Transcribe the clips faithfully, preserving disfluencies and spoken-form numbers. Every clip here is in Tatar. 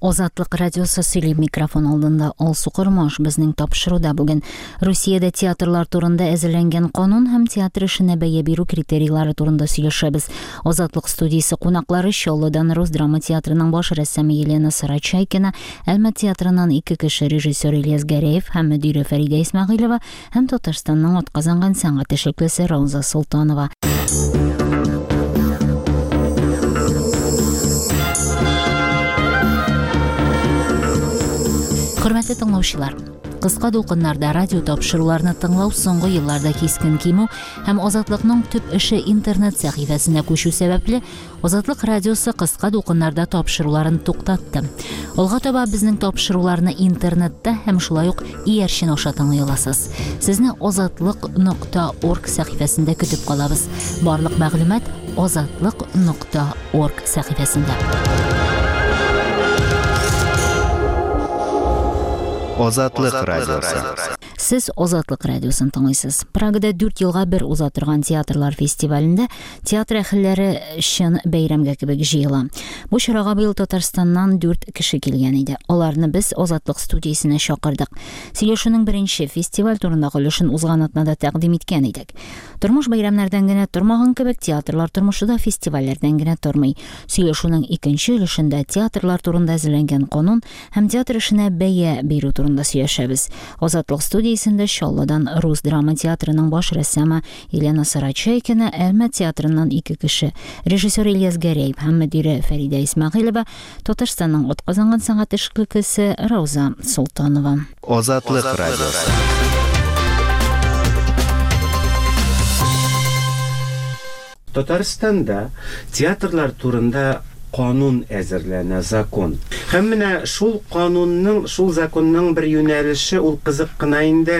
Озатлык радиосы сөйли микрофон алдында Алсу Кормаш безнең тапшыруда бүген Русиядә театрлар турында әзерләнгән канун һәм театр эшенә бәя бирү критерийлары турында сөйләшәбез. Озатлык студиясе кунаклары Чаллыдан Рус драма театрының баш рәссамы Елена Сарачайкина, Әлмәт театрынан ике кеше режиссер Ильяс Гәрәев һәм мөдире Фәридә Исмәгыйлова һәм Татарстанның атказанган сәнгать эшлеклесе Рауза Солтанова. Хөрмәтле тыңлаучылар, кыска дулкыннарда радио тапшыруларны тыңлау соңгы елларда кискен кимү һәм Азатлыкның төп эше интернет сәхифәсенә күчү сәбәпле Азатлык радиосы кыска дулкыннарда тапшыруларын туктатты. Алга таба безнең тапшыруларны интернетта һәм шулай ук иярчен аша тыңлый аласыз. Сезне азатлык нокта орг сәхифәсендә көтеп калабыз. Барлык мәгълүмат азатлык нокта орг сәхифәсендә. Озатлык радиосы. Сез Озатлык радиосын тыңлыйсыз. Прагада дүрт елга бер уза торган театрлар фестивалендә театр әһелләре өчен бәйрәмгә кебек җыела. Бу чарага быел Татарстаннан дүрт кеше килгән иде. Аларны без Озатлык студиясенә чакырдык. Сөйләшүнең беренче фестиваль турындагы өлешен узган атнада тәкъдим иткән идек. Тормыш бәйрәмнәрдән генә тормаган кебек театрлар тормышы да фестивальләрдән генә тормый. Сөйләшүнең икенче өлешендә театрлар турында әзерләнгән канун һәм театр эшенә бәя бирү турында сөйләшәбез. Озатлык студиясендә Чаллыдан Рус драма театрының баш рәссамы Елена Сарачайкина, Әлмәт театрынан ике кеше, режиссер Ильяс Гәрәев һәм мөдире Фәридә Исмәгыйлова, Татарстанның атказанган сәнгать эшлеклесе Рауза Солтанова. Озатлык радиосы. Татарстанда театрлар турында канун әзерләнә, закон. Һәм менә шул канунның, шул законның бер юнәлеше ул кызык кына инде,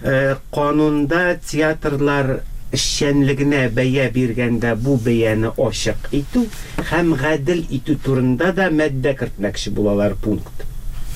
канунда театрлар эшчәнлегенә бәя биргәндә бу бәяне ачык итү һәм гадел итү турында да мәддә кертмәкче булалар пункт.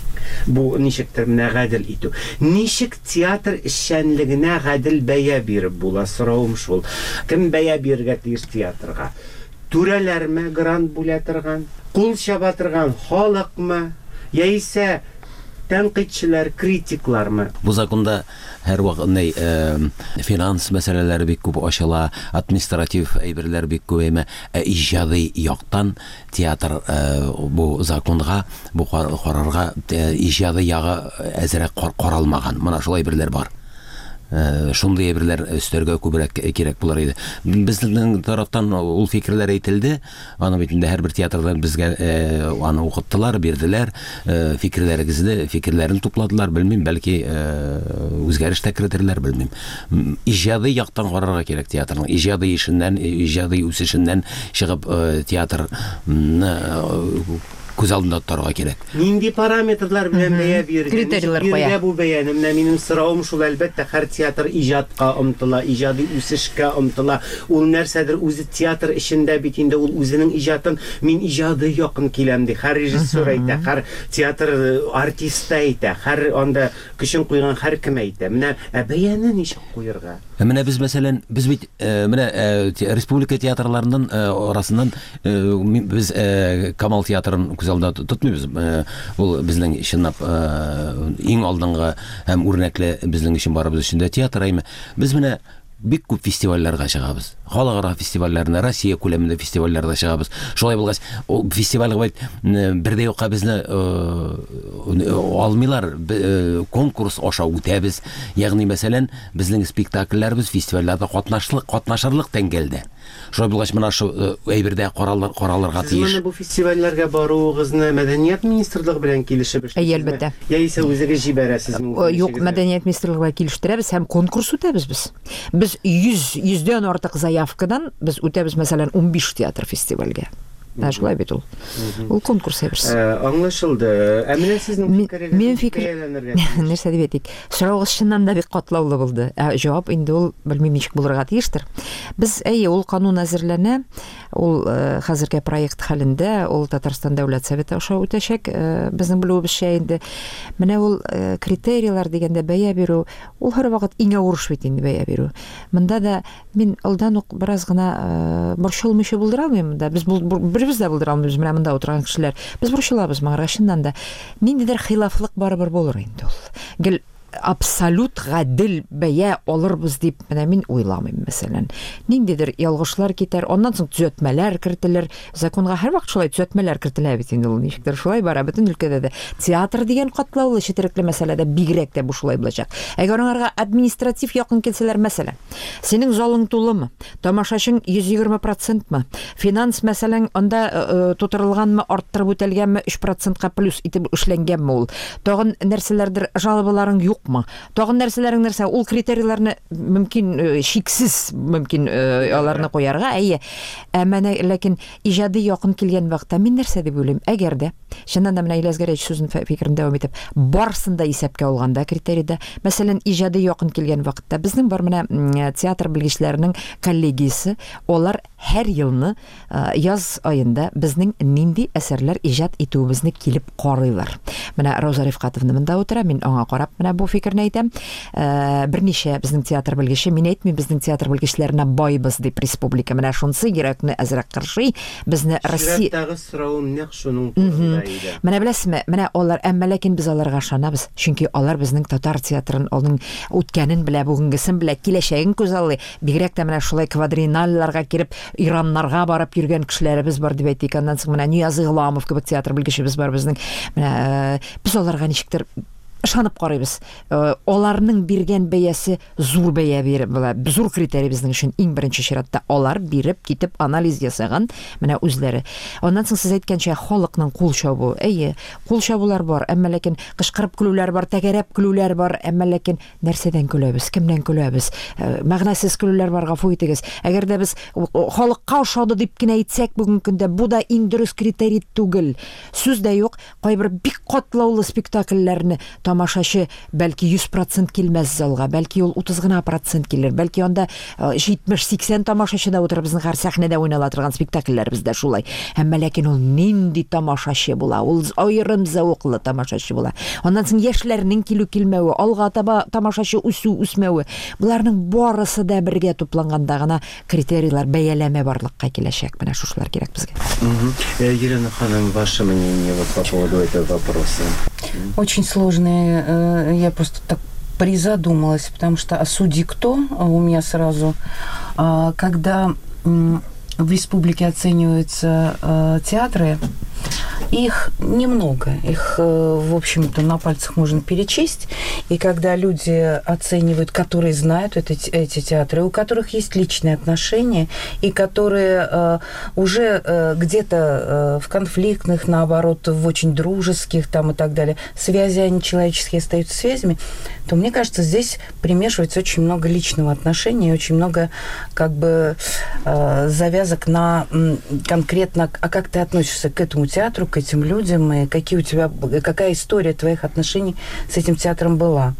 Бу ничектер менә гадел итү. Ничек театр эшчәнлегенә гадел бәя биреп була, соравым шул. Кем бәя бирергә тиеш театрга? Түрәләрме грант бүлә торган, кул чаба торган халыкмы, яисә тәнкыйтьчеләр, критиклармы? Бу законда һәр вакыт финанс мәсьәләләре бик күп ачыла, административ әйберләр бик күп, ә иҗади яктан театр бу законга, бу карарга иҗади ягы әзрәк каралмаган. Менә шулай әйберләр бар. Шундый әйберләр өстәргә күбрәк кирәк булыр иде. Безнең тарафтан ул фикерләр әйтелде. Аны бит инде һәрбер театрдан безгә аны укыттылар, бирделәр, фикерләрегезне, фикерләрен тупладылар, белмим, бәлки үзгәреш тә кертерләр, белмим. Иҗади яктан карарга кирәк театрның. Иҗади эшеннән, иҗади үсешеннән чыгып театрны күз алдында торырга кирәк. Нинди параметрлар белән бәя биргән? Критерийлар куя. Бу бәяне менә минем соравым шул, әлбәттә, һәр театр иҗатка омтыла, иҗади үсешкә омтыла. Ул нәрсәдер үзе театр эшендә бит инде ул үзенең иҗатын мин иҗади якын киләм ди. Һәр режиссер әйтә, һәр театр артисты әйтә, һәр анда көчен куйган һәр кем әйтә. Менә бәяне ничек куярга? Менә без мәсәлән, без бит менә республика театрларының арасыннан без Камал театрын күз алдында тотмыйбыз. Ул безнең чынлап иң алдынгы һәм үрнәкле безнең өчен барыбыз өчен дә театр әйме. Без менә бик күп фестивальләргә чыгабыз. Халыкара фестивальләрне, Россия күләмендә фестивальләргә чыгабыз. Шулай булгач, ул фестивальгә бит бердә юкка безне алмыйлар, конкурс аша үтәбез. Ягъни мәсәлән, безнең спектакльләрбез фестивальләрдә катнашлык, катнашырлык тәңгәлдә. Шулай булгач, менә шу әйбердә каралыр, каралырга тиеш. Менә бу фестивальләргә баруыгызны Мәдәният министрлыгы белән килешеп эшләйсезме? Әлбәттә. Яисә үзегез җибәрәсезме? Юк, Мәдәният министрлыгы килештерәбез һәм конкурс үтәбез без. Без йөз йөздән артык заявкадан без үтәбез, мәсәлән, ун биш театр фестивальгә. Ә шулай бит ул. Ул конкурс әйберсе. Аңлашылды. Ә менә сезнең фикерегез Мен фикер нәрсә дип әйтик. Сораугыз чыннан да бик катлаулы булды. Ә җавап инде ул белмим ничек булырга тиештер. Без әйе, ул канун әзерләнә. Ул хәзергә проект хәлендә, ул Татарстан дәүләт советы аша үтәчәк. Безнең белүебезчә инде менә ул критерийлар дигәндә бәя бирү, ул һәр вакыт иң авыр эш бит инде бәя бирү. Монда да мин алдан ук бераз гына борчылмыйча булдыра алмыйм да. Без бер Беребез дә булдыра алмыйбыз, менә монда утырган кешеләр. Без борчылабыз моңарга, чыннан да. Ниндидер хилафлык барыбер булыр инде ул. Гел абсолют гадел бәя алырбыз дип менә мин уйламыйм, мәсәлән. Ниндидер ялгышлар китәр, оннан соң төзәтмәләр кертелер. Законга һәрвакыт шулай төзәтмәләр кертелә бит инде ул. Ничектер шулай бара бөтен өлкәдә дә. Театр дигән катлаулы четерекле мәсьәләдә бигрәк тә бу шулай булачак. Әгәр аңарга административ якын килсәләр, мәсәлән, синең залың тулымы, тамашачың йөз егерме процентмы, финанс мәсәлән анда тутырылганмы, арттырып үтәлгәнме, өч процентка плюс итеп эшләнгәнме ул. Тагын нәрсәләрдер жалобаларың юк юкмы? Тагын нәрсәләрен нәрсә, ул критерийларны мөмкин шиксез мөмкин аларны куярга, әйе. Әмма ләкин иҗади якын килгән вакытта мин нәрсә дип уйлыйм? Әгәр дә чыннан да менә Иләсгәрәч сүзен фикерен дәвам итеп, барсын да исәпкә алганда критерийда, мәсәлән, иҗади якын килгән вакытта безнең бар менә театр белгечләренең коллегиясе, алар һәр елны яз айында безнең нинди әсәрләр иҗат итүебезне килеп карыйлар. Менә Роза Рифкатовна монда утыра, мин аңа карап менә бу фикерне әйтәм. Берничә безнең театр белгече, мин әйтмим безнең театр белгечләренә байбыз дип республика менә шунысы йөрәкне әзрәк кыршый, безне Россия Йөрәктәге соравым нәкъ шуның турында иде. Менә беләсезме, менә алар, әмма ләкин без аларга ышанабыз, чөнки алар безнең татар театрын, аның үткәнен белә, бүгенгесен белә, киләчәген күзаллый. Бигрәк тә менә шулай квадриналларга киреп, Ираннарга барып йөргән кешеләребез бар дип әйтик. Аннан соң менә Нияз Игъламов кебек театр белгечебез бар безнең. Менә без аларга ничектер ышанып карыйбыз. Аларның биргән бәясе зур бәя биреп була. Зур критерий безнең өчен иң беренче чиратта алар биреп китеп анализ ясаган менә үзләре. Аннан соң сез әйткәнчә халыкның кул чабу. Әйе, кул чабулар бар, әмма ләкин кычкырып көлүләр бар, тәгәрәп көлүләр бар, әмма ләкин нәрсәдән көләбез, кемнән көләбез? Мәгънәсез көлүләр бар, гафу итегез. Әгәр дә без халыкка ошады дип кенә әйтсәк, бүген көндә бу да иң дөрес критерий түгел. Сүз дә юк, кайбер бик катлаулы спектакльләрне тамашачы бәлки йөз процент килмәс залга, бәлки ул утыз гына процент килер, бәлки анда җитмеш-сиксән тамашачы да утырып безнең һәр сәхнәдә уйнала торган спектакльләр бездә шулай. Әмма ләкин ул нинди тамашачы була, ул аерым зәвыклы тамашачы була. Аннан соң яшьләрнең килү килмәве, алга таба тамашачы үсү үсмәве, буларның барысы да бергә тупланганда гына критерийлар, бәяләмә барлыкка киләчәк. Менә шушылар кирәк безгә. Елена ханым, ваше мнение вот по поводу этого вопроса? Очень сложные. Я просто так призадумалась, потому что а судьи кто? У меня сразу, когда в республике оцениваются театры, их немного, их, в общем-то, на пальцах можно перечесть. И когда люди оценивают, которые знают эти, эти театры, у которых есть личные отношения, и которые э, уже э, где-то э, в конфликтных, наоборот, в очень дружеских там и так далее, связи, они человеческие остаются связями, то, мне кажется, здесь примешивается очень много личного отношения и очень много, как бы, э, завязок на м, конкретно, а как ты относишься к этому театру, к этим людям, и какие у тебя, какая история твоих отношений с этим театром была.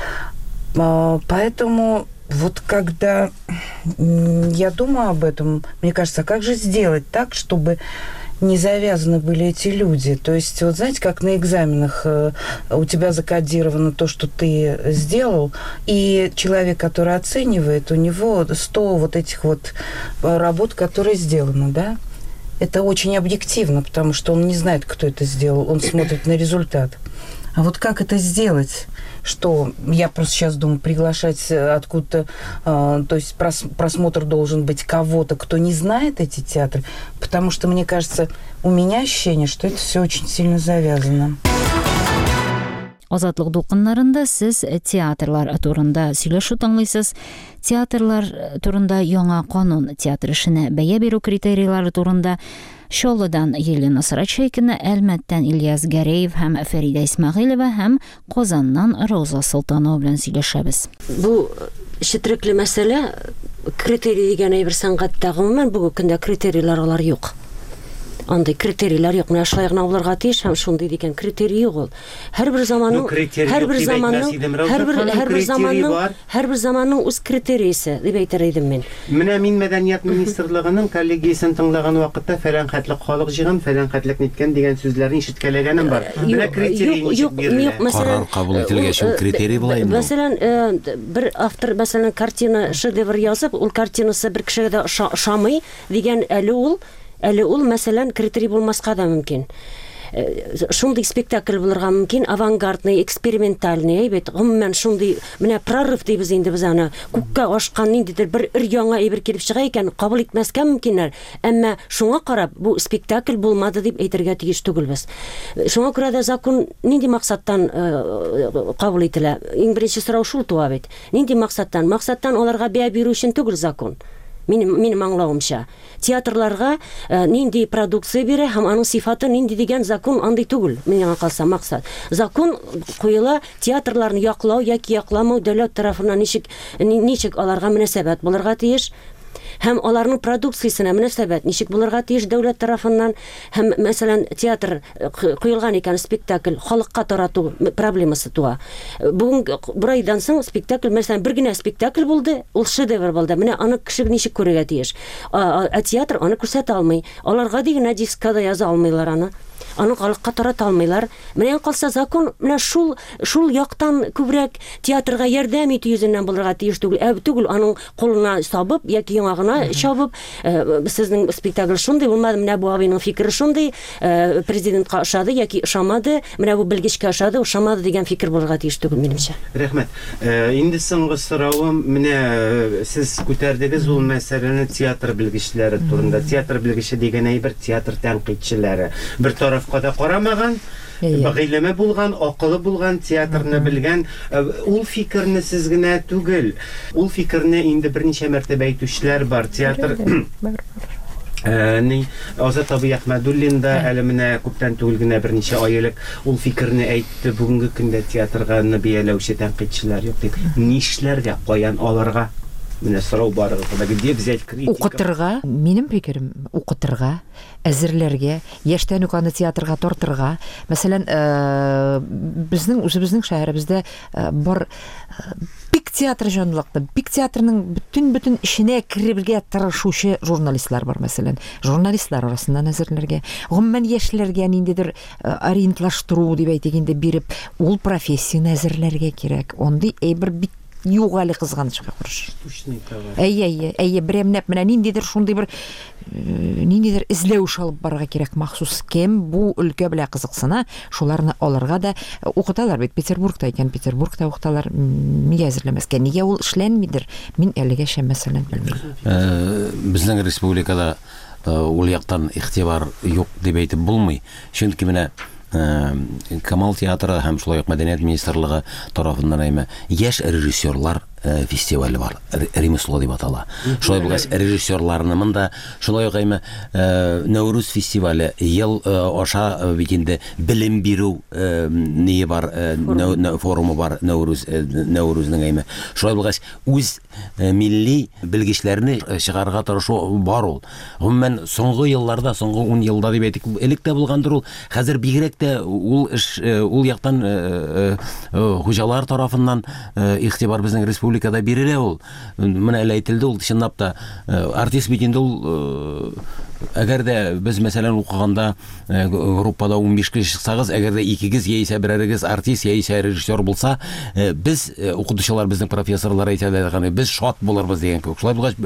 Поэтому вот когда я думаю об этом, мне кажется, а как же сделать так, чтобы не завязаны были эти люди? То есть, вот знаете, как на экзаменах у тебя закодировано то, что ты сделал, и человек, который оценивает, у него сто вот этих вот работ, которые сделаны, да? Это очень объективно, потому что он не знает, кто это сделал, он смотрит на результат. А вот как это сделать? Что я просто сейчас думаю, приглашать откуда-то, э, то есть прос, просмотр должен быть кого-то, кто не знает эти театры, потому что, мне кажется, у меня ощущение, что это все очень сильно завязано. Азатлык дулкыннарында сез театрлар турында сөйләшү тыңлыйсыз. Театрлар турында яңа канун, театр эшенә бәя бирү критерийлары турында Шолодан Елена Сарачейкина, Әлмәттән Ильяс Гәрәев һәм Фәрида Исмәгыйлова һәм Казаннан Роза Солтанова белән сөйләшәбез. Бу четерекле мәсьәлә, критерий дигән әйбер сәнгатьтә гомумән бүгенге көндә критерийлар алар юк. Андай критерийлар юк. Менә шулай гына булырга тиеш, һәм шундый дигән критерий юк ул. Һәрбер заманның, һәрбер заманның, һәрбер һәрбер заманның, һәрбер заманның үз критерийсе дип әйтер идем мин. Менә мин Мәдәният министрлыгының коллегиясын тыңлаган вакытта фәлән хәтлек халык җыйган, фәлән хәтлек ниткән дигән сүзләрне ишеткәләгәнем бар. Менә критерий ничек бирелә? Карар кабул ителгәч критерий була инде. Мәсәлән, бер автор мәсәлән картина шедевр язып, ул картинасы бер кешегә дә ошамый дигән әле ул Әле ул мәсәлән критерий булмаска да мөмкин. Шундый спектакль булырга мөмкин, авангардный, экспериментальный, әйбәт, гомумән шундый, менә прорыв дибез инде без аны, күккә ашкан ниндидер бер өр-яңа әйбер килеп чыга икән, кабул итмәскә мөмкиннәр. Әмма шуңа карап, бу спектакль булмады дип әйтергә тиеш түгелбез. Шуңа күрә дә закон нинди максаттан кабул ителә? Иң беренче сорау шул туа бит. Нинди максаттан? Максаттан аларга бәя бирү өчен түгел закон. Минем минем аңлавымча, театрларга нинди продукция бирә һәм аның сыйфаты нинди дигән закон андый түгел. Миңа калса максат. Закон куела театрларны яклау яки якламау дәүләт тарафыннан ничек ничек аларга мөнәсәбәт булырга тиеш. Һәм аларның продукциясенә мөнәсәбәт ничек булырга тиеш дәүләт тарафыннан. Һәм мәсәлән театр куелган икән, спектакль халыкка тарату проблемасы туа. Бүген бер айдан соң спектакль, мәсәлән, бер генә спектакль булды, ул шедевр булды. Менә аны кеше ничек күрергә тиеш? А театр аны күрсәтә алмый. Аларга дигән дискада яза алмыйлар аны. Аны халыкка тарата алмыйлар. Менә калса закон менә шул шул яктан күбрәк театрга ярдәм итү йөзеннән булырга тиеш түгел. Ә түгел аның кулына сабып яки яңагына чабып, сезнең спектакль шундый булмады, менә бу абыйның фикере шундый, президентка ошады яки ошамады, менә бу белгечкә ошады, ошамады дигән фикер булырга тиеш түгел минемчә. Рәхмәт. Инде соңгы соравым, менә сез күтәрдегез ул мәсьәләне театр белгечләре турында. Театр белгече дигән әйбер театр тәнкыйтьчеләре. Бер тарафка да карамаган, багыйләмә булган, акылы булган, театрны белгән, ул фикерне сез генә түгел. Ул фикерне инде берничә мәртәбә әйтүчеләр бар. Театр Ни Азат абый Әхмәдуллин да әле менә күптән түгел генә берничә ай элек ул фикерне әйтте. Бүгенге көндә театрга бияләүче тәнкыйтьчеләр юк дип. Нишләргә, каян аларга? Менә сорау бар. Где взять критика? Укытырга, минем фикерем, укытырга, әзерләргә, яшьтән үк аны театрга тартырга. Мәсәлән, безнең үзебезнең шәһәребездә бар бик театр җанлыкты, бик театрның бүтән-бүтән эченә киребелгә тырышучы журналистлар бар, мәсәлән. Журналистлар арасыннан әзерләргә, гомумән яшьләргә ниндидер ориентлаштыру дип әйтик инде биреп, ул профессияны әзерләргә кирәк. Ондый әйбер бик юк әле кызганычка күреш. Әйе, әйе, әйе, берәмнәп менә ниндидер шундый бер ниндидер эзләү алып барырга кирәк махсус. Кем бу өлкә белән кызыксына, шуларны алырга да укыталар бит. Петербургта икән, Петербургта укыталар. Нигә әзерләмәскә? Нигә ул эшләнмидер? Мин әлегә мәсәлән белмим. Безнең республикада ул яктан игътибар юк дип әйтеп булмый. Чөнки менә Камал театры һәм шулай ук мәдәният министрлыгы тарафыннан әйме яшь режиссерлар фестивале бар, ремесло дип атала. Шулай булгач режиссерларны монда шулай ук әйме Нәүрүз фестивале ел аша бит инде белем бирү ние бар, форумы бар, Нәүрүз Нәүрүзнең әйме. Шулай булгач үз милли белгечләрне чыгарга тырышу бар ул. Гомумән соңгы елларда, соңгы ун елда дип әйтик, элек тә булгандыр ул. Хәзер бигрәк тә ул ул яктан хуҗалар тарафыннан игътибар безнең республикада бирелә ул. Менә әле әйтелде, ул чынлап та артист бит инде ул. Әгәр дә без мәсәлән укыганда группада ун биш кеше чыксагыз, әгәр дә икегез яисә берәрегез артист яисә режиссер булса, без укытучылар, безнең профессорлар әйтәләр, без шат булырбыз дигән кебек. Шулай булгач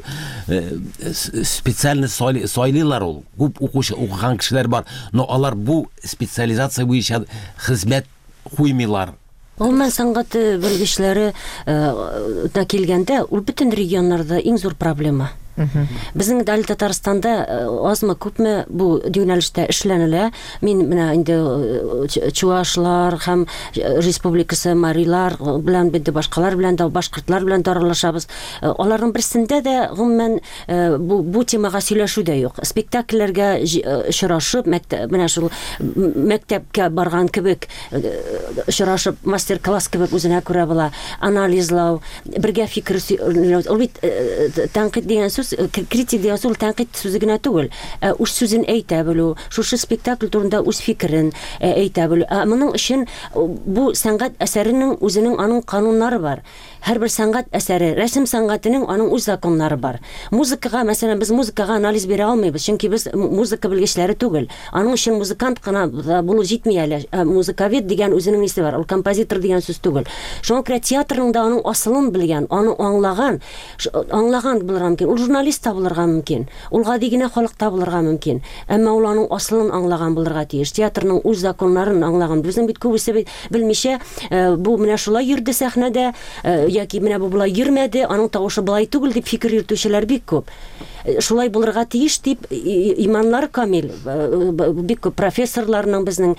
специальный сайлыйлар ул. Күп укучы укыган кешеләр бар, но алар бу специализация буенча хезмәт куймыйлар. Гомумән сәнгате белгечләре да килгәндә, ул бөтен регионнарда иң зур проблема. Безнең дәл Татарстанда азмы күпме бу юнәлештә эшләнелә. Мин менә инде чуашлар һәм республикасы марилар белән бит башкалар белән дә башкортлар белән дарылашабыз. Аларның берсендә дә гомумән бу бу темага сөйләшү дә юк. Спектакльләргә очрашып, мәктәп менә шул мәктәпкә барган кебек очрашып, мастер-класс кебек үзенә күрә була, анализлау, бергә фикер ул бит тәнкыйть дигән критик дигән сүз тәнкыйть сүзе генә түгел. Үз сүзен әйтә белү, шушы спектакль турында үз фикерен әйтә белү. Моның өчен бу сәнгать әсәренең үзенең аның кануннары бар. Һәрбер сәнгать әсәре, рәсем сәнгатенең аның үз законнары бар. Музыкага, мәсәлән, без музыкага анализ бирә алмыйбыз, чөнки без музыка белгечләре түгел. Аның өчен музыкант кына булу җитми әле. Музыкавед дигән үзенең исе бар. Ул композитор дигән сүз түгел. Шуңа күрә театрның да аның асылын белгән, аны аңлаган, аңлаган булырга мөмкин. Ул журналист табылырга мөмкин, ул гади генә халык табылырга мөмкин, әмма ул аның асылын аңлаган булырга тиеш, театрның үз законнарын аңлаган. Безнең бит күбесе белмичә, бу менә шулай йөрде сәхнәдә, яки менә бу булай йөрмәде, аның тавышы булай түгел дип фикер йөртүчеләр бик күп. Шулай булырга тиеш дип иманнар камил, бик күп профессорларның, безнең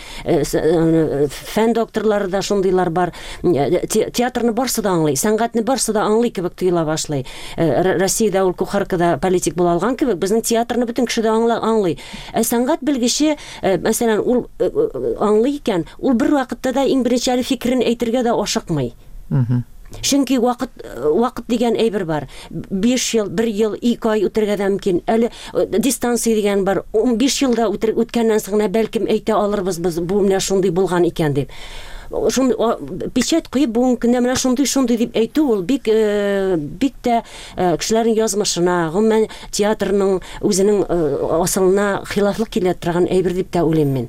фән докторлары да шундыйлар бар. Театрны барсы да аңлый, сәнгатьне барсы да аңлый кебек тоела башлый. Россиядә ул кухаркада политик була алган кебек, безнең театрны бөтен кеше дә аңлый. Ә сәнгать белгече, мәсәлән, ул аңлый икән, ул бер вакытта да иң беренче әле фикерен әйтергә дә ашыкмый. Чөнки вакыт вакыт дигән әйбер бар. биш ел, бер ел, ике ай үтәргә дә мөмкин. Әле дистанция дигән бар. ун биш елда үткәннән соң бәлкем әйтә алырбыз без, бу менә шундый булган икән дип. Шундый печать куеп бүгенге көндә менә шундый шундый дип әйтү, ул бик бик тә кешеләрнең язмышына, гомумән театрның үзенең асылына хилафлык килә торган әйбер дип тә уйлыйм мин.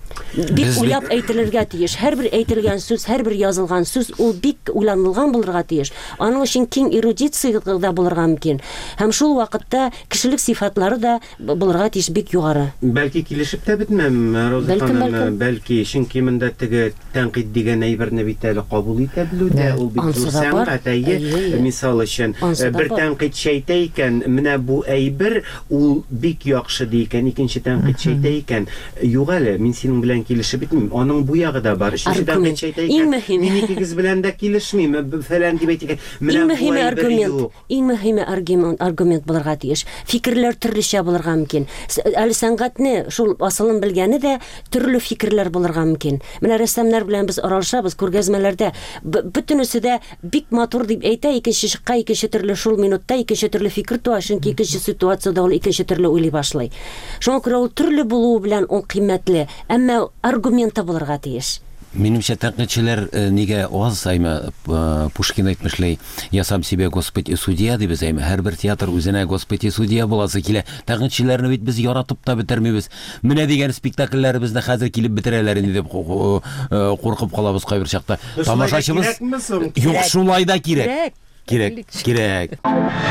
Бик уйлап әйтелергә тиеш. Һәрбер әйтелгән сүз, һәрбер язылган сүз ул бик уйланылган булырга тиеш. Аның өчен киң эрудиция да булырга мөмкин. Һәм шул вакытта кешелек сыйфатлары да булырга тиеш бик югары. Бәлки килешеп тә бетмәм, Роза ханым, бәлки чөнки монда теге тәнкыйть дигән әйберне бит әле кабул итә белүдә, ул бик зур сәнгать әйе. Мисал өчен бер тәнкыйть шәйтә икән, менә бу әйбер ул бик яхшы ди икән, икенче тәнкыйть шәйтә икән. Юк әле, мин синең белән килешеп битмим. Аның бу ягы да бар. Өченче тәнкыйть шәйтә икән. Мин икегез белән дә килешмим. Фәлән дип әйтә. Менә бу аргумент, иң мөһиме аргумент, аргумент булырга тиеш. Фикерләр төрлечә булырга мөмкин. Әле сәнгатьне шул асылын белгәне дә төрле фикерләр булырга мөмкин. Менә рәссамнар белән без аралашабыз күргәзмәләрдә. Бөтенесе дә бик матур дип әйтә, икенче шыкка икенче төрле шул минутта икенче төрле фикер туа, чөнки икенче ситуациядә ул икенче төрле уйлый башлый. Шуңа күрә ул төрле булуы белән ул кыйммәтле, әмма аргументы булырга тиеш. Минемчә тәнкыйтьчеләр нигә аз айма Пушкин әйтмешләй, я сам себе Господь и судья дип әйтә, һәрбер театр үзенә Господь и судья буласы килә. Тәнкыйтьчеләрне бит без яратып та бетермибез. Менә дигән спектакльләребезне хәзер килеп бетерәләр инде дип куркып калабыз кайбер чакта. Тамашачыбыз юк, шулай да кирәк. Кирәк, кирәк.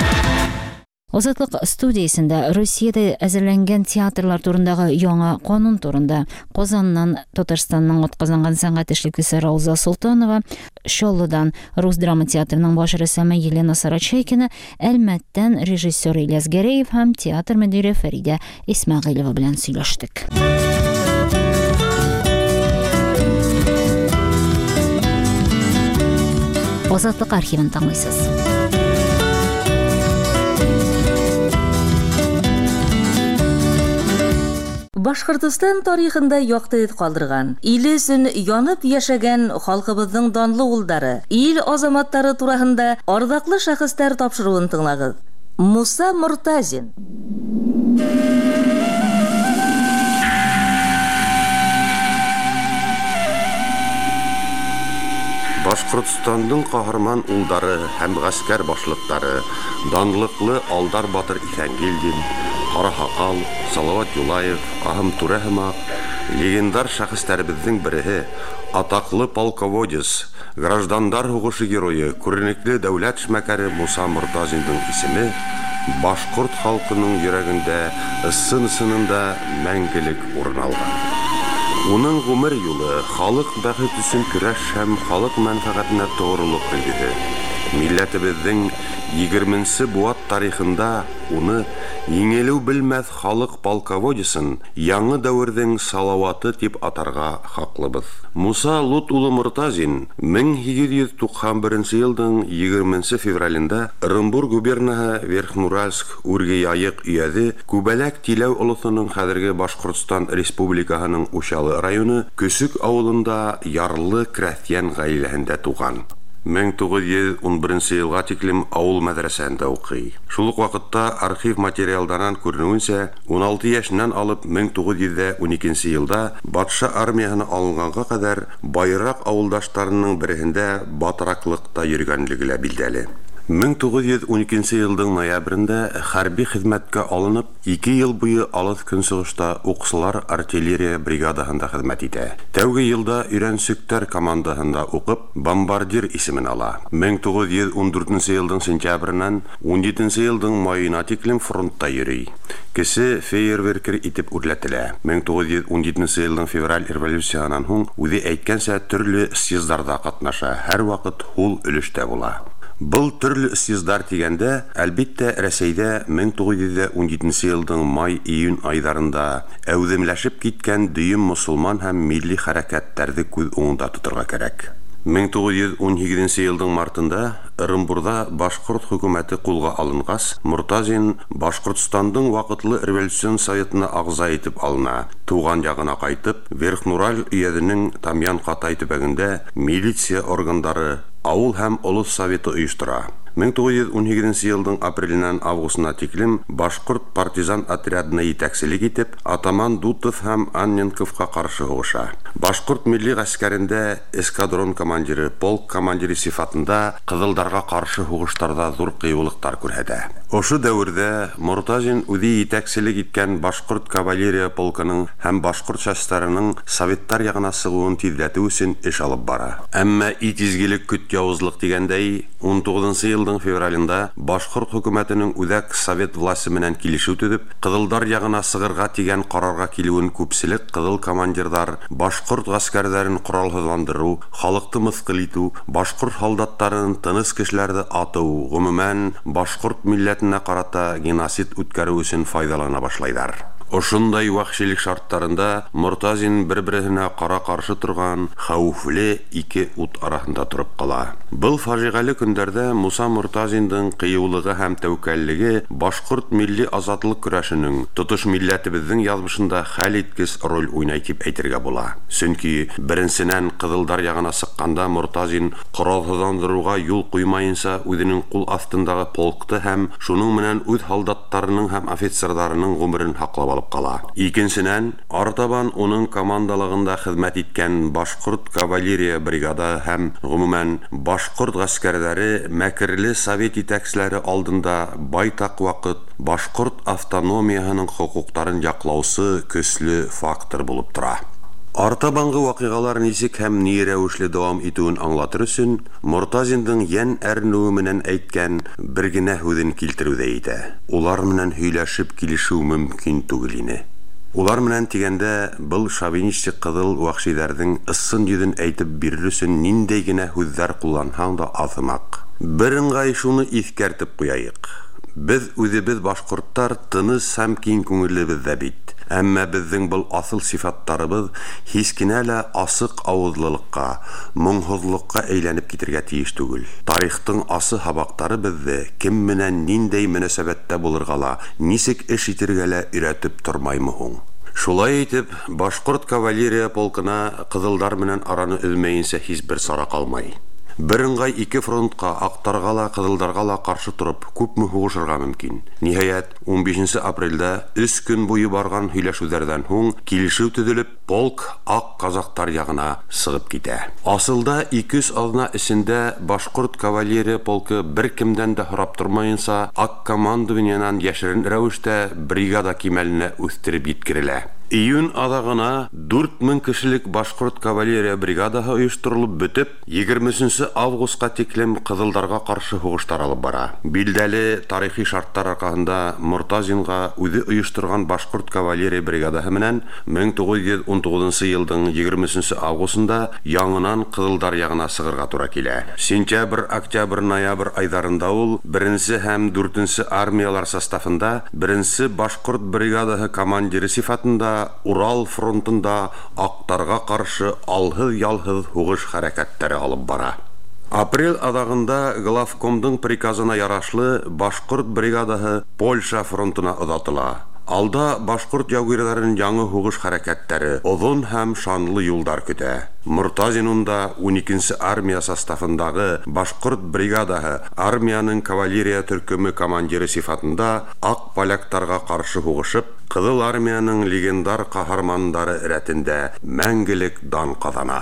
Азатлык студиясендә Россиядә әзерләнгән театрлар турындагы яңа канун турында Казаннан Татарстанның атказанган сәнгать эшлеклесе Рауза Солтанова, Шоллыдан Рус драма театрының баш рәссамы Елена Сарачайкина, Әлмәттән режиссер Ильяс Гәрәев һәм театр мөдире Фәридә Исмәгыйлова белән сөйләштек. Азатлык архивын тыңлыйсыз. Башкортстан тарихында якты ит калдырган, иле өчен янып яшәгән халкыбызның данлы улдары, ил азаматтары турында ардаклы шәхестәр тапшыруын тыңлагыз. Муса Мортазин. Башкортстандың каһарман улдары һәм гаскәр башлыктары, данлыклы Алдар Батыр Исәнгилдин, Кара Хакал, Салават Юлаев, Ахым Турәһмак, легендар шәхестәребезнең береһе, атаклы полководец, граждандар хугышы герое, күренекле дәүләт эшмәкәре Муса Мортазинның исеме башкорт халкының йөрәгендә, ыссын-ысынында мәңгелек урын алган. Уның гомер юлы халык бәхет өчен көрәш һәм халык мәнфәгатенә тогрылык үлгеде. Милләтебезнең егерменче буат тарихында уны еңелү белмәс халык полководецын яңы дәвердең салаваты дип атарга хаклыбыз. Муса Лут улы Мортазин мең җиде йөз туксан беренче елның егерменче февралендә Оренбур губернаһы Верхнеуральск Үргәяек өязе Күбәләк Тиләү олысының хәзерге Башкортстан Республикаһының Ушалы районы Көсүк авылында ярлы крәстиян гаиләһендә туган. мең тугыз йөз ун беренче елга тиклем авыл мәдрәсәсендә укый. Шул ук вакытта архив материалларынан күренүенчә, ун алты яшеннән алып мең тугыз йөз ун икенче елда батша армиясына алынганга кадәр байрак авылдашларының берендә батраклыкта йөргәнлеге лә билдәле. мең тугыз йөз уникенче елның ноябрендә хәрби хезмәткә алынып, ике ел буе алыс көнчыгышта укчылар артиллерия бригадаһында хезмәт итә. Тәүге елда өйрәнчектәр командаһында укып, бомбардир исемен ала. мең тугыз йөз ундүртенче елның сентябреннән он җиденче елның маена тиклем фронтта йөри. Кеше фейерверкер итеп үрләтелә. мең тугыз йөз он җиденче елның февраль революциянан һуң үзе әйткәнчә төрле съездларда катнаша, һәр вакыт ул өлештә була. Был төрле съездлар дигәндә, әлбәттә, Рәсәйдә мең тугыз йөз он җиденче елның май-июнь айдарында әүдемләшеп киткән дөйем мусулман һәм милли хәрәкәтләрне күз уңында тотырга кирәк. мең тугыз йөз он сигезенче елның мартында Ырымбурда башкорт хөкүмәте кулга алынгас, Муртазин Башкортстандың вакытлы революцион советына агза итеп алына. Туган ягына кайтып, Верхнураль өйәденең Тамьян-Катай төбәгендә милиция органнары, авыл һәм олус советы оештыра. мең тугыз йөз он сигезенче елның апреленнән августына тиклем башкорт партизан отрядына итәкчелек итеп, атаман Дутов һәм Анненковка каршы һугыша. Башкорт милли гаскәрендә эскадрон командиры, полк командиры сифатында кызылдарга каршы һугыштарда зур кыюлыктар күрһәтә. Ошы дәврдә Муртазин үзе итәкчелек иткән башкорт кавалерия полкының һәм башкорт частарының советтар ягына сыгуын тизләтү өчен эш алып бара. Әмма итизгелек күт явызлык дигәндәй, он тугызынчы елның февралендә башкорт хөкүмәтенең үзәк совет власты менән килешү төзеп, кызылдар ягына сыгырга тигән карарга килүен күпселек кызыл командирлар башкорт гаскәрләрен коралсызландыру, халыкты мыскыл итү, башкорт солдаттарын тыныс кешеләрне ату, гомумән башкорт милләтенә карата геноцид үткәрү өчен файдалана башлайлар. Ошындай вахшилик шарттарында Муртазин бер-беренә кара каршы торган хәүфле ике ут арасында турып кала. Был фаҗигале көндәрдә Муса Муртазиндың кыюлыгы һәм тәвәккәллеге башкорт милли азатлык көрәшенең тотыш милләтебезнең язмышында хәл иткес роль уйнай дип әйтергә була. Чөнки беренчедән кызылдар ягына сыкканда Муртазин коралсызландыруга юл куймаенча үзенең кул астындагы полкты һәм шуның менән үз солдаттарының һәм офицерларының гомерен хаклап кала. Икенчедән, артабан уның командалыгында хезмәт иткән башкорт кавалерия бригада һәм гомумән башкорт гаскәрләре мәкерле совет итәкчеләре алдында байтак вакыт башкорт автономиясының хукукларын яклаусы көчле фактор булып тора. Артабанғы вакыйгалар ничек һәм ни рәвешле дәвам итүен аңлатыр өчен Муртазиндың ян әрнүе менән әйткән бер генә һүзен килтерүдә итә. Улар менән һөйләшеп килешү мөмкин түгел ине. Улар менән дигәндә, был шовинистик кызыл вахшиләрнең ысын йөзен әйтеп бирер өчен ниндәй генә һүзләр кулланһаң да азмак. Береңгай шуны искәртеп куяйык. Без үзебез башкорттар тыныс һәм киң күңеллебез дә бит. Әмма безнең был асыл сифаттарыбыз һич кенә лә асык авызлылыкка, моңһызлыкка әйләнеп китергә тиеш түгел. Тарихтың асы хабактары безне кем менән ниндәй мөнәсәбәттә булырга ла, ничек эш итергә лә өйрәтеп тормаймы һуң? Шулай итеп, башкорт кавалерия полкына кызылдар менән араны өзмәенчә һич бер сара калмай. Береңгай ике фронтка, ақтарға ла, кызылдарга ла каршы турып, күпме һугышырга мөмкин. Ниһаять, он бишенче апрельдә өч көн буе барган һөйләшүләрдән һуң килешү төзелеп, полк ак казактар ягына сыгып китә. Асылда ике йөз азна эчендә башкорт кавалерия полкы бер кемдән дә һорап тормаенча ак командованиянан яшерен рәвештә бригада кимәленә үстереп җиткерелә. Июнь адагына дүрт мең кешелек башкорт кавалерия бригадаһы оештырылып бетеп, егерменче августка тиклем кызылдарга каршы һугыштар алып бара. Билдәле тарихи шарттар аркасында Муртазинга үзе оештырган башкорт кавалерия бригадаһы менән мең тугыз йөз он тугызынчы елның егерменче августында яңынан кызылдар ягына сыгырга туры килә. Сентябрь, октябрь, ноябрь айдарында ул беренче һәм дүртенче армиялар составында беренче башкорт бригадаһы командиры сифатында Урал фронтында ақтарға каршы алһыз-ялһыз һугыш хәрәкәтләре алып бара. Апрель адагында главкомдың приказына ярашлы башкорт бригадаһы Польша фронтына озатыла. Алда башкорт яугирләренең яңа һугыш хәрәкәтләре озын һәм шанлы юлдар көтә. Муртазинунда он икенче армия составындагы башкорт бригадаһы армияның кавалерия төркеме командиры сифатында ак поляктарга каршы һугышып, Кызыл армияның легендар каһармандары рәтендә мәңгелек дан казана.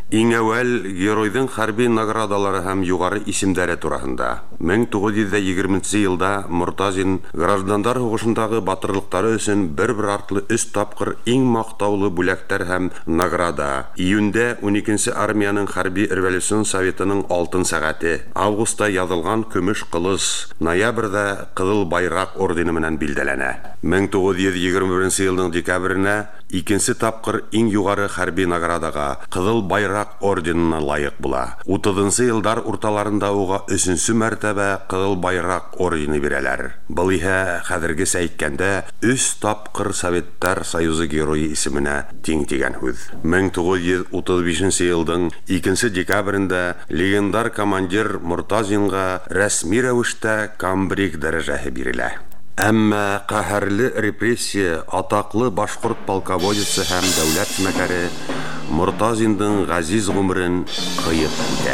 Иң әүвәл геройдың хәрби наградалары һәм югары исемдәре турында. мең тугыз йөз егерменче елда Мортазин граждандар хугышындагы батырлыктары өчен бер-бер артлы өч тапкыр иң мактаулы бүләктәр һәм награда. Июньдә уникенче армияның хәрби революцион советының алтын сәгате, августта язылган көмеш кылыч, ноябрьдә кызыл байрак ордены менән билдәләнә. мең тугыз йөз егерме беренче елның декабренә икенче тапкыр иң югары хәрби наградага кызыл байрак орденына лайык була. утызынчы елдар урталарында уга өченче мәртәбә кызыл байрак ордены бирәләр. Бу иһә хәзергечә әйткәндә өч тапкыр Советтар Союзы герое исеменә тиң дигән һүз. мең тугыз йөз утыз бишенче елның икенче декабрендә легендар командир Мортазинга рәсми рәвештә камбриг дәрәҗәһе бирелә. Әмма каһәрле репрессия, атаклы башкорт полководецы һәм дәүләт мәкәре Мортазиндың газиз гомерен кыеп итә.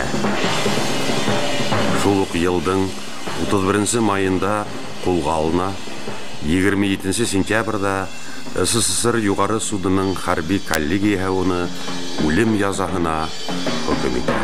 Шул ук елдың утыз беренче майында кулга алына, егерме җиденче сентябрьдә СССР югары судының хәрби коллегияһы уны үлем язаһына хөкем итә.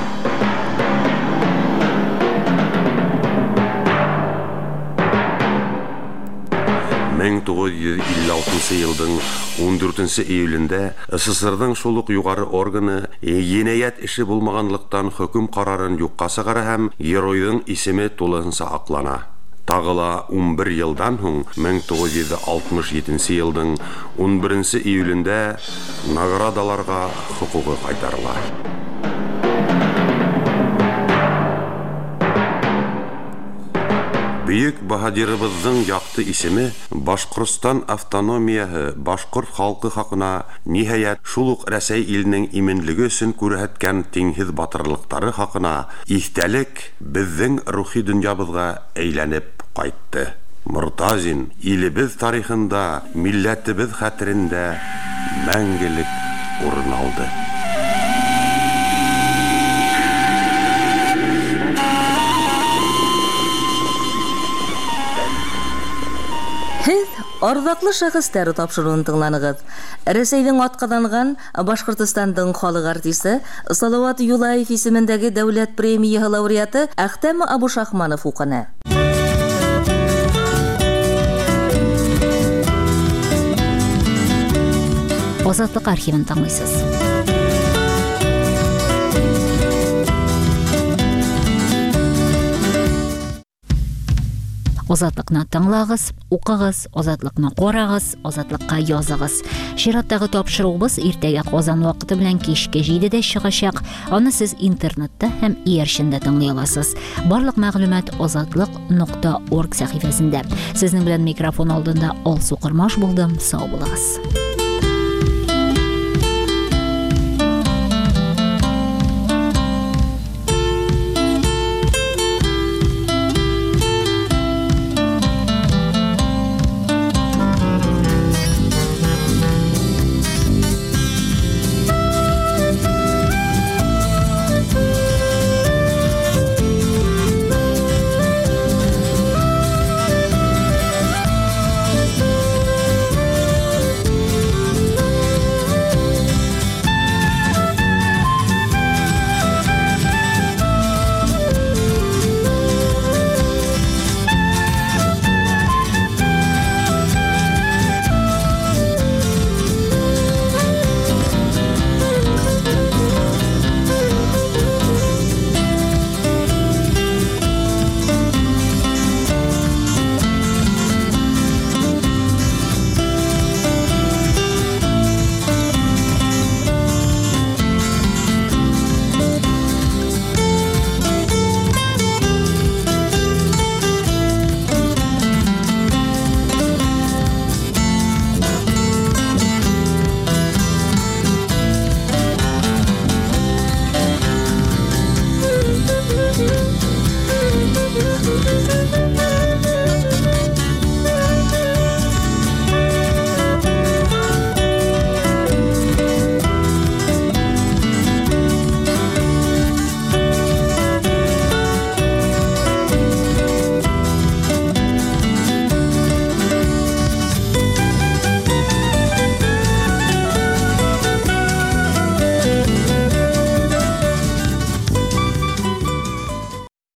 мең тугыз йөз илле алтынчы елның ундүртенче июлендә СССРның шул ук югары органы енәят эше булмаганлыктан хөкем карарын юкка чыгара һәм геройның исеме тулысынча аклана. Тагыла ун бер елдан соң мең тугыз йөз алтмыш җиденче елның унберенче июлендә наградаларга хукугы кайтарыла. Büyük Bahadirыбызның якты исеме Башкортстан автономияһы башкорт халкы хакына ниһаят шул ук Рәсәй иленең именлеге өчен күрһәткән тиңһез батырлыктары хакына истәлек безнең рухи дөньябызга әйләнеп кайтты. Мортазин илебез тарихында, милләтебез хәтерендә мәңгелек урын алды. Һез ардаклы шәхестәр тапшыруын тыңланыгыз. Рәсәйнең атказанган Башкортстандың халык артисты Салават Юлаев исемендәге дәүләт премияһы лауреаты Әхтәм Абушахманов укыны. Азатлык архивын тыңлыйсыз. Азатлыкны тыңлагыз, укыгыз, азатлыкны карагыз, азатлыкка языгыз. Чираттагы тапшыруыбыз иртәгә Казан вакыты белән кичке җидедә чыгачак. Аны сез интернетта һәм иярчендә тыңлый аласыз. Барлык мәгълүмат азатлык нокта орг сәхифәсендә. Сезнең белән микрофон алдында Алсу Кырмаш булдым. Сау булыгыз.